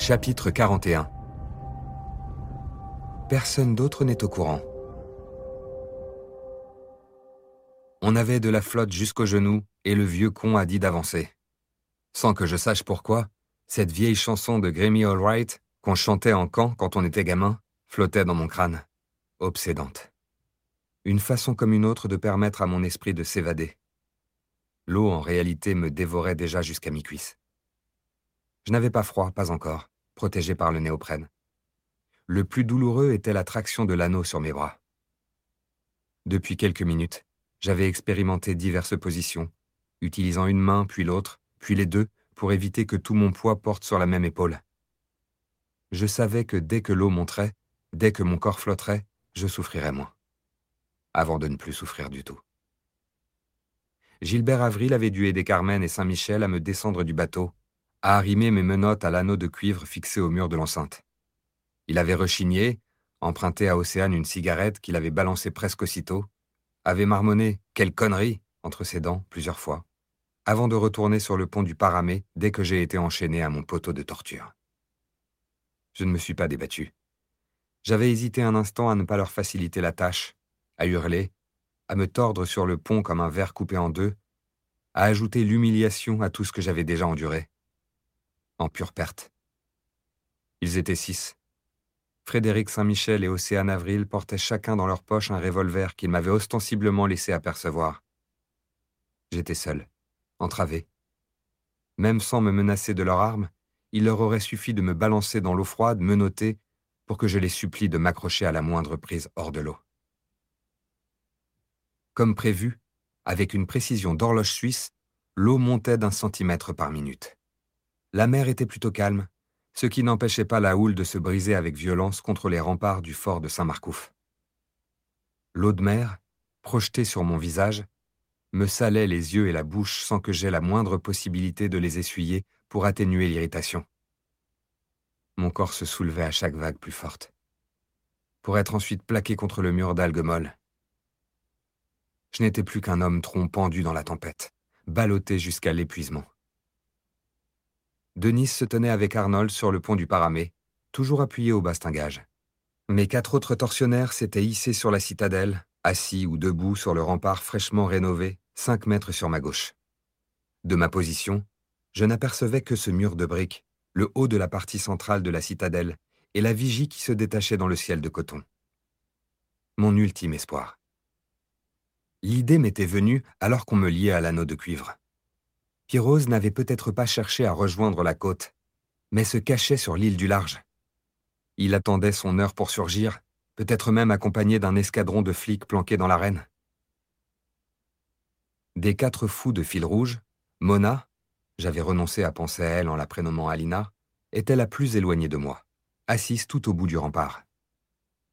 Chapitre 41. Personne d'autre n'est au courant. On avait de la flotte jusqu'aux genoux et le vieux con a dit d'avancer. Sans que je sache pourquoi, cette vieille chanson de Grammy Allwright, qu'on chantait en camp quand on était gamin, flottait dans mon crâne, obsédante. Une façon comme une autre de permettre à mon esprit de s'évader. L'eau, en réalité, me dévorait déjà jusqu'à mi-cuisse. Je n'avais pas froid, pas encore, protégé par le néoprène. Le plus douloureux était la traction de l'anneau sur mes bras. Depuis quelques minutes, j'avais expérimenté diverses positions, utilisant une main, puis l'autre, puis les deux, pour éviter que tout mon poids porte sur la même épaule. Je savais que dès que l'eau monterait, dès que mon corps flotterait, je souffrirais moins. Avant de ne plus souffrir du tout. Gilbert Avril avait dû aider Carmen et Saint-Michel à me descendre du bateau, à arrimer mes menottes à l'anneau de cuivre fixé au mur de l'enceinte. Il avait rechigné, emprunté à Océane une cigarette qu'il avait balancée presque aussitôt, avait marmonné « Quelle connerie !» entre ses dents plusieurs fois, avant de retourner sur le pont du Paramé dès que j'ai été enchaîné à mon poteau de torture. Je ne me suis pas débattu. J'avais hésité un instant à ne pas leur faciliter la tâche, à hurler, à me tordre sur le pont comme un verre coupé en deux, à ajouter l'humiliation à tout ce que j'avais déjà enduré. En pure perte. Ils étaient 6. Frédéric Saint-Michel et Océane Avril portaient chacun dans leur poche un revolver qu'ils m'avaient ostensiblement laissé apercevoir. J'étais seul, entravé. Même sans me menacer de leurs armes, il leur aurait suffi de me balancer dans l'eau froide, menottée, pour que je les supplie de m'accrocher à la moindre prise hors de l'eau. Comme prévu, avec une précision d'horloge suisse, l'eau montait d'1 centimètre par minute. La mer était plutôt calme, ce qui n'empêchait pas la houle de se briser avec violence contre les remparts du fort de Saint-Marcouf. L'eau de mer, projetée sur mon visage, me salait les yeux et la bouche sans que j'aie la moindre possibilité de les essuyer pour atténuer l'irritation. Mon corps se soulevait à chaque vague plus forte, pour être ensuite plaqué contre le mur d'algues molles. Je n'étais plus qu'un homme tronc pendu dans la tempête, ballotté jusqu'à l'épuisement. Denis se tenait avec Arnold sur le pont du Paramé, toujours appuyé au bastingage. Mes 4 autres tortionnaires s'étaient hissés sur la citadelle, assis ou debout sur le rempart fraîchement rénové, 5 mètres sur ma gauche. De ma position, je n'apercevais que ce mur de briques, le haut de la partie centrale de la citadelle et la vigie qui se détachait dans le ciel de coton. Mon ultime espoir. L'idée m'était venue alors qu'on me liait à l'anneau de cuivre. Pirose n'avait peut-être pas cherché à rejoindre la côte, mais se cachait sur l'île du Large. Il attendait son heure pour surgir, peut-être même accompagné d'un escadron de flics planqués dans l'arène. Des 4 fous de fil rouge, Mona, j'avais renoncé à penser à elle en la prénommant Alina, était la plus éloignée de moi, assise tout au bout du rempart. Délibérément ?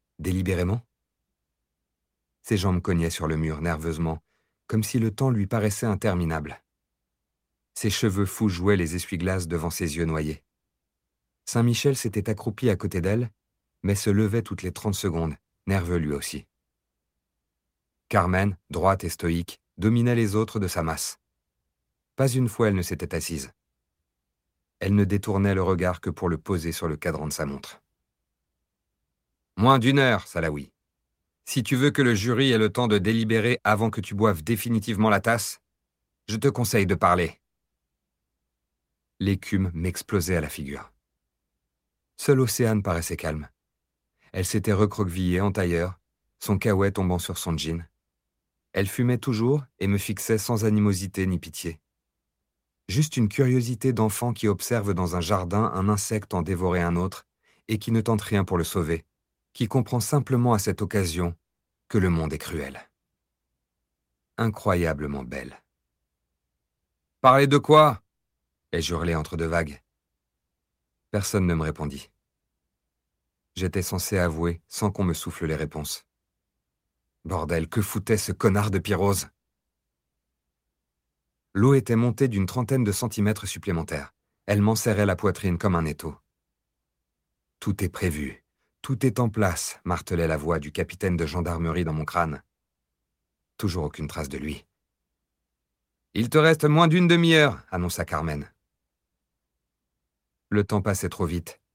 Ses jambes cognaient sur le mur nerveusement, comme si le temps lui paraissait interminable. Ses cheveux fous jouaient les essuie-glaces devant ses yeux noyés. Saint-Michel s'était accroupi à côté d'elle, mais se levait toutes les 30 secondes, nerveux lui aussi. Carmen, droite et stoïque, dominait les autres de sa masse. Pas une fois elle ne s'était assise. Elle ne détournait le regard que pour le poser sur le cadran de sa montre. « Moins d'1 heure, Salaoui. Si tu veux que le jury ait le temps de délibérer avant que tu boives définitivement la tasse, je te conseille de parler. » L'écume m'explosait à la figure. Seule Océane paraissait calme. Elle s'était recroquevillée en tailleur, son caouet tombant sur son jean. Elle fumait toujours et me fixait sans animosité ni pitié. Juste une curiosité d'enfant qui observe dans un jardin un insecte en dévorer un autre et qui ne tente rien pour le sauver, qui comprend simplement à cette occasion que le monde est cruel. Incroyablement belle. « Parler de quoi ?» ai-je hurlé entre 2 vagues. Personne ne me répondit. J'étais censé avouer sans qu'on me souffle les réponses. Bordel, que foutait ce connard de Pirose ? L'eau était montée d'une 30aine de centimètres supplémentaires. Elle m'enserrait la poitrine comme un étau. « Tout est prévu, tout est en place », martelait la voix du capitaine de gendarmerie dans mon crâne. Toujours aucune trace de lui. « Il te reste moins d'1 demi-heure », annonça Carmen. Le temps passait trop vite,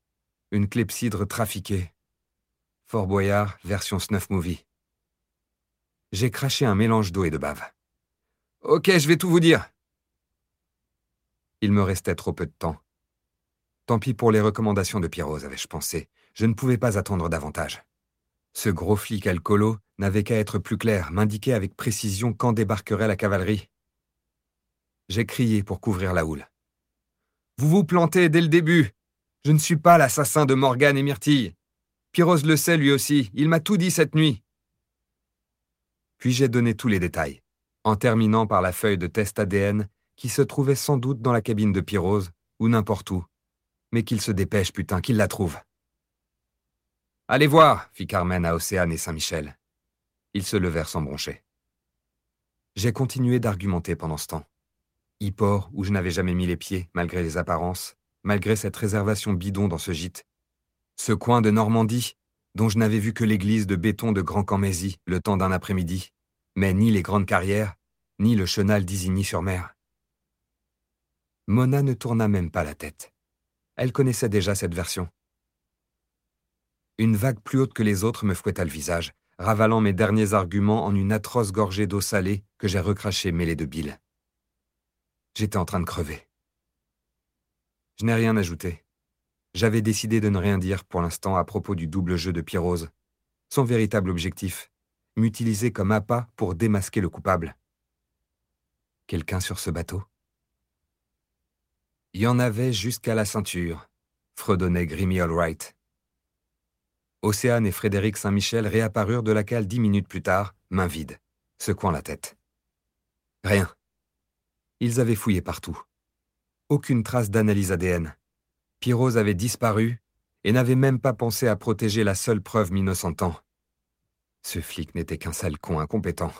Une clepsydre trafiquée. Fort Boyard, version Snuff Movie. J'ai craché un mélange d'eau et de bave. « Ok, je vais tout vous dire !» Il me restait trop peu de temps. Tant pis pour les recommandations de Pirose, avais-je pensé. Je ne pouvais pas attendre davantage. Ce gros flic alcoolo n'avait qu'à être plus clair, m'indiquer avec précision quand débarquerait la cavalerie. J'ai crié pour couvrir la houle. « Vous vous plantez dès le début. Je ne suis pas l'assassin de Morgane et Myrtille. Pirose le sait lui aussi, il m'a tout dit cette nuit. » Puis j'ai donné tous les détails, en terminant par la feuille de test ADN qui se trouvait sans doute dans la cabine de Pirose, ou n'importe où. Mais qu'il se dépêche, putain, qu'il la trouve. « Allez voir !» fit Carmen à Océane et Saint-Michel. Ils se levèrent sans broncher. J'ai continué d'argumenter pendant ce temps. Yport, où je n'avais jamais mis les pieds, malgré les apparences, malgré cette réservation bidon dans ce gîte. Ce coin de Normandie, dont je n'avais vu que l'église de béton de Grand-Camésie le temps d'un après-midi, mais ni les grandes carrières, ni le chenal d'Isigny-sur-Mer. Mona ne tourna même pas la tête. Elle connaissait déjà cette version. Une vague plus haute que les autres me fouetta le visage, ravalant mes derniers arguments en une atroce gorgée d'eau salée que j'ai recrachée mêlée de bile. J'étais en train de crever. Je n'ai rien ajouté. J'avais décidé de ne rien dire pour l'instant à propos du double jeu de Pirose. Son véritable objectif, m'utiliser comme appât pour démasquer le coupable. Quelqu'un sur ce bateau? Il y en avait jusqu'à la ceinture, fredonnait Grimmy Allwright. Océane et Frédéric Saint-Michel réapparurent de la cale 10 minutes plus tard, main vide, secouant la tête. Rien. Ils avaient fouillé partout. Aucune trace d'analyse ADN. Pirose avait disparu et n'avait même pas pensé à protéger la seule preuve m'innocentant. Ce flic n'était qu'un sale con incompétent.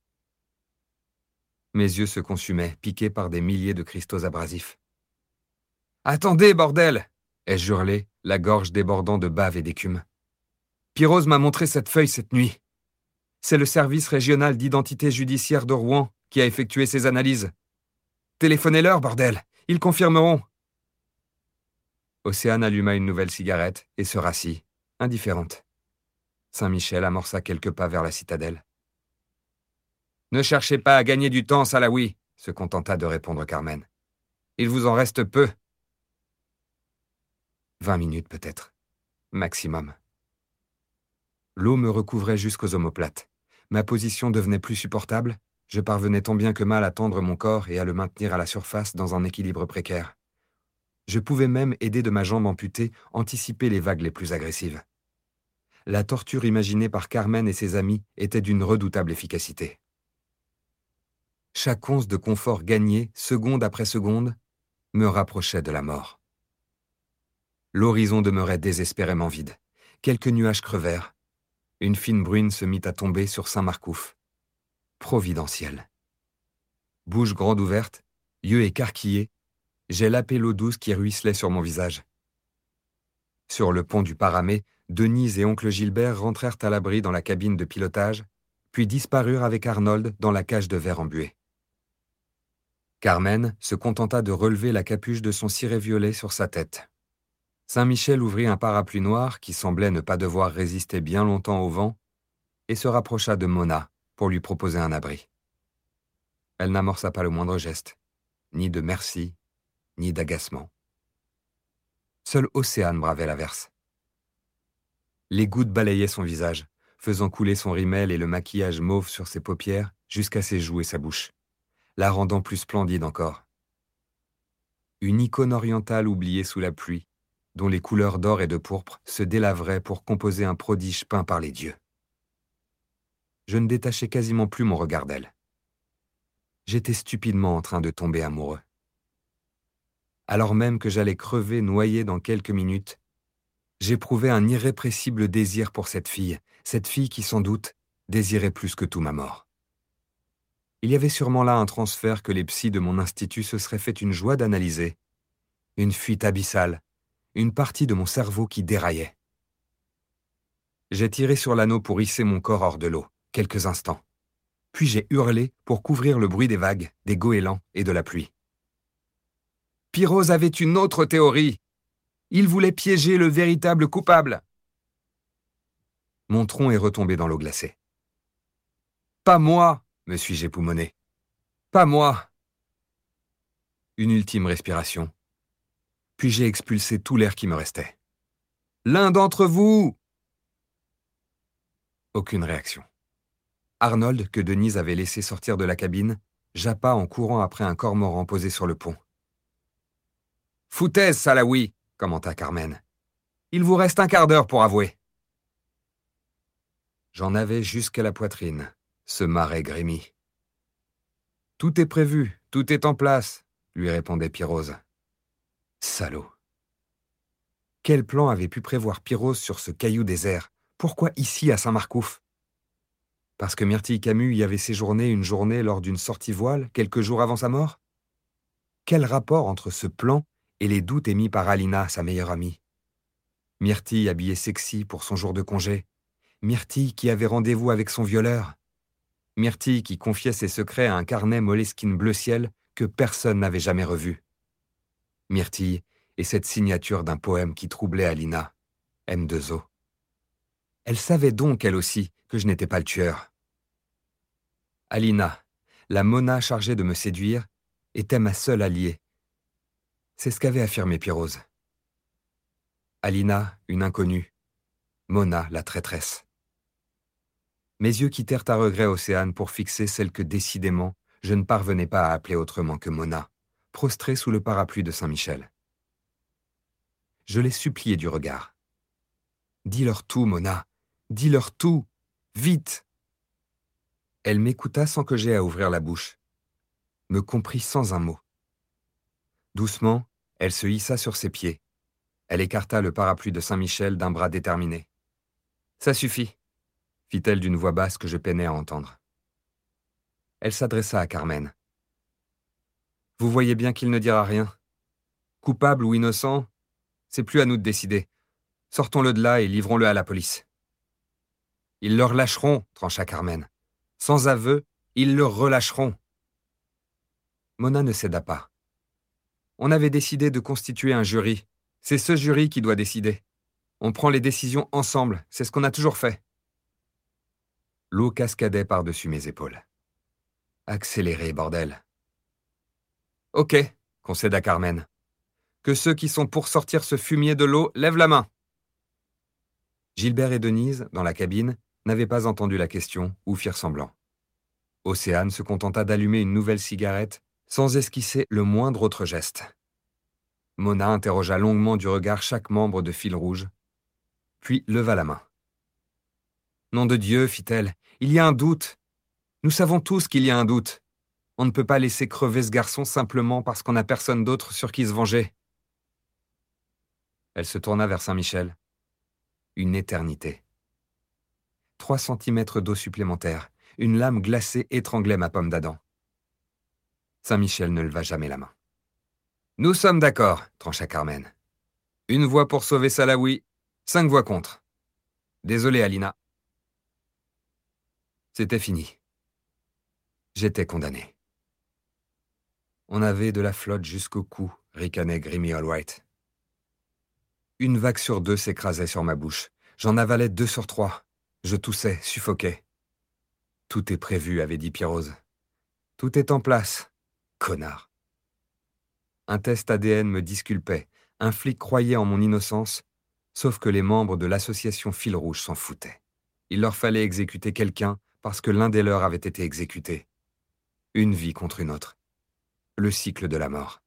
Mes yeux se consumaient, piqués par des milliers de cristaux abrasifs. « Attendez, bordel !» ai-je hurlé, la gorge débordant de bave et d'écume. Pirose m'a montré cette feuille cette nuit. C'est le service régional d'identité judiciaire de Rouen qui a effectué ces analyses. Téléphonez-leur, bordel, ils confirmeront. Océane alluma une nouvelle cigarette et se rassit, indifférente. Saint-Michel amorça quelques pas vers la citadelle. « Ne cherchez pas à gagner du temps, Salaoui !» se contenta de répondre Carmen. « Il vous en reste peu. » 20 minutes peut-être. Maximum. L'eau me recouvrait jusqu'aux omoplates. Ma position devenait plus supportable. Je parvenais tant bien que mal à tendre mon corps et à le maintenir à la surface dans un équilibre précaire. Je pouvais même, aidé de ma jambe amputée, anticiper les vagues les plus agressives. La torture imaginée par Carmen et ses amis était d'une redoutable efficacité. Chaque once de confort gagné, seconde après seconde, me rapprochait de la mort. L'horizon demeurait désespérément vide. Quelques nuages crevèrent. Une fine bruine se mit à tomber sur Saint-Marcouf. Providentiel. Bouche grande ouverte, yeux écarquillés, j'ai lapé l'eau douce qui ruisselait sur mon visage. Sur le pont du Paramé, Denise et oncle Gilbert rentrèrent à l'abri dans la cabine de pilotage, puis disparurent avec Arnold dans la cage de verre embuée. Carmen se contenta de relever la capuche de son ciré violet sur sa tête. Saint-Michel ouvrit un parapluie noir qui semblait ne pas devoir résister bien longtemps au vent et se rapprocha de Mona pour lui proposer un abri. Elle n'amorça pas le moindre geste, ni de merci, ni d'agacement. Seule Océane bravait l'averse. Les gouttes balayaient son visage, faisant couler son rimel et le maquillage mauve sur ses paupières jusqu'à ses joues et sa bouche, la rendant plus splendide encore. Une icône orientale oubliée sous la pluie, dont les couleurs d'or et de pourpre se délaveraient pour composer un prodige peint par les dieux. Je ne détachais quasiment plus mon regard d'elle. J'étais stupidement en train de tomber amoureux. Alors même que j'allais crever noyé dans quelques minutes, j'éprouvais un irrépressible désir pour cette fille qui, sans doute, désirait plus que tout ma mort. Il y avait sûrement là un transfert que les psys de mon institut se seraient fait une joie d'analyser. Une fuite abyssale, une partie de mon cerveau qui déraillait. J'ai tiré sur l'anneau pour hisser mon corps hors de l'eau, quelques instants. Puis j'ai hurlé pour couvrir le bruit des vagues, des goélands et de la pluie. Pirose avait une autre théorie. Il voulait piéger le véritable coupable. Mon tronc est retombé dans l'eau glacée. Pas moi, me suis-je époumoné. Pas moi. Une ultime respiration. Puis j'ai expulsé tout l'air qui me restait. L'un d'entre vous! Aucune réaction. Arnold, que Denise avait laissé sortir de la cabine, jappa en courant après un cormoran posé sur le pont. Foutaise, Salawi, commenta Carmen. Il vous reste un quart d'heure pour avouer. J'en avais jusqu'à la poitrine, ce marais grémi. Tout est prévu, tout est en place, lui répondait Pirose. Salaud. Quel plan avait pu prévoir Pirose sur ce caillou désert? Pourquoi ici, à Saint-Marcouf? Parce que Myrtille Camus y avait séjourné une journée lors d'une sortie voile, quelques jours avant sa mort? Quel rapport entre ce plan et les doutes émis par Alina, sa meilleure amie? Myrtille habillée sexy pour son jour de congé. Myrtille qui avait rendez-vous avec son violeur. Myrtille qui confiait ses secrets à un carnet Moleskine bleu ciel que personne n'avait jamais revu. Myrtille et cette signature d'un poème qui troublait Alina, M2O. Elle savait donc, elle aussi, que je n'étais pas le tueur. Alina, la Mona chargée de me séduire, était ma seule alliée. C'est ce qu'avait affirmé Pirose. Alina, une inconnue. Mona, la traîtresse. Mes yeux quittèrent à regret Océane pour fixer celle que décidément je ne parvenais pas à appeler autrement que Mona, prostrée sous le parapluie de Saint-Michel. Je l'ai suppliée du regard. Dis-leur tout, Mona. Dis-leur tout. Vite. Elle m'écouta sans que j'aie à ouvrir la bouche. Me comprit sans un mot. Doucement, elle se hissa sur ses pieds. Elle écarta le parapluie de Saint-Michel d'un bras déterminé. « Ça suffit », fit-elle d'une voix basse que je peinais à entendre. Elle s'adressa à Carmen. « Vous voyez bien qu'il ne dira rien. Coupable ou innocent, c'est plus à nous de décider. Sortons-le de là et livrons-le à la police. » « Ils le relâcheront, trancha Carmen. Sans aveu, ils le relâcheront. » Mona ne céda pas. On avait décidé de constituer un jury. C'est ce jury qui doit décider. On prend les décisions ensemble, c'est ce qu'on a toujours fait. L'eau cascadait par-dessus mes épaules. Accélérez, bordel. Ok, concéda Carmen. Que ceux qui sont pour sortir ce fumier de l'eau lèvent la main. Gilbert et Denise, dans la cabine, n'avaient pas entendu la question ou firent semblant. Océane se contenta d'allumer une nouvelle cigarette sans esquisser le moindre autre geste. Mona interrogea longuement du regard chaque membre de Fil Rouge, puis leva la main. « Nom de Dieu, fit-elle, il y a un doute. Nous savons tous qu'il y a un doute. On ne peut pas laisser crever ce garçon simplement parce qu'on n'a personne d'autre sur qui se venger. » Elle se tourna vers Saint-Michel. Une éternité. 3 centimètres d'eau supplémentaire. Une lame glacée étranglait ma pomme d'Adam. Saint-Michel ne leva jamais la main. « Nous sommes d'accord, trancha Carmen. Une voix pour sauver Salawi, 5 voix contre. Désolé, Alina. » C'était fini. J'étais condamné. On avait de la flotte jusqu'au cou, ricanait Grimmy Allwright. Une vague sur 2 s'écrasait sur ma bouche. J'en avalais 2 sur 3. Je toussais, suffoquais. Tout est prévu, avait dit Pirose. Tout est en place. Connard. Un test ADN me disculpait. Un flic croyait en mon innocence, sauf que les membres de l'association Fil Rouge s'en foutaient. Il leur fallait exécuter quelqu'un parce que l'un des leurs avait été exécuté. Une vie contre une autre. Le cycle de la mort.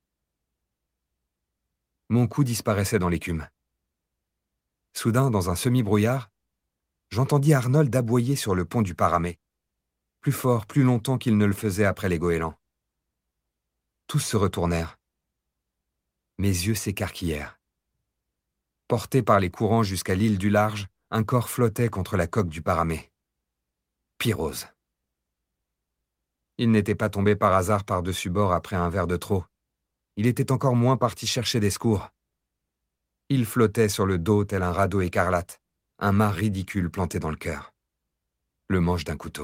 Mon cou disparaissait dans l'écume. Soudain, dans un semi-brouillard, j'entendis Arnold aboyer sur le pont du Paramé. Plus fort, plus longtemps qu'il ne le faisait après les goélands. Tous se retournèrent. Mes yeux s'écarquillèrent. Porté par les courants jusqu'à l'île du Large, un corps flottait contre la coque du Paramé. Pirose. Il n'était pas tombé par hasard par-dessus bord après un verre de trop. Il était encore moins parti chercher des secours. Il flottait sur le dos tel un radeau écarlate, un mât ridicule planté dans le cœur. Le manche d'un couteau.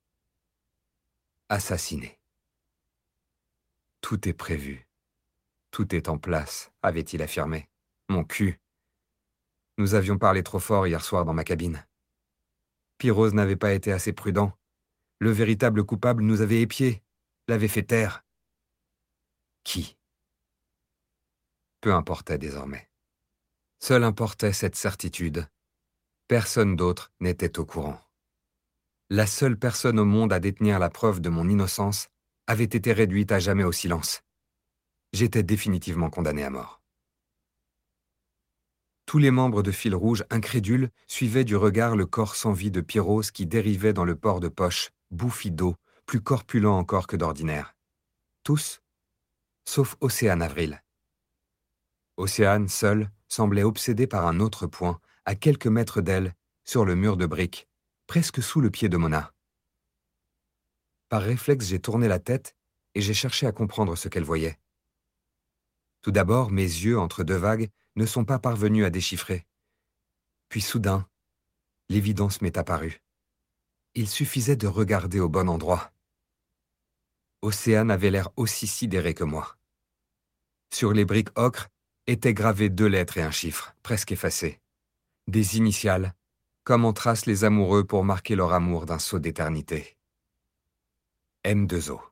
Assassiné. Tout est prévu. Tout est en place, avait-il affirmé. Mon cul. Nous avions parlé trop fort hier soir dans ma cabine. Pyrrhose n'avait pas été assez prudent. Le véritable coupable nous avait épiés, l'avait fait taire. Qui? Peu importait désormais. Seule importait cette certitude. Personne d'autre n'était au courant. La seule personne au monde à détenir la preuve de mon innocence avait été réduite à jamais au silence. J'étais définitivement condamné à mort. Tous les membres de Fil Rouge, incrédules, suivaient du regard le corps sans vie de Pyrrhose qui dérivait dans le port de poche, bouffi d'eau, plus corpulent encore que d'ordinaire. Tous, sauf Océane Avril. Océane, seule, semblait obsédée par un autre point, à quelques mètres d'elle, sur le mur de briques, presque sous le pied de Mona. Par réflexe, j'ai tourné la tête et j'ai cherché à comprendre ce qu'elle voyait. Tout d'abord, mes yeux, entre deux vagues, ne sont pas parvenus à déchiffrer. Puis soudain, l'évidence m'est apparue. Il suffisait de regarder au bon endroit. Océane avait l'air aussi sidérée que moi. Sur les briques ocre étaient gravées 2 lettres et un chiffre, presque effacés. Des initiales, comme en tracent les amoureux pour marquer leur amour d'un saut d'éternité. M2O.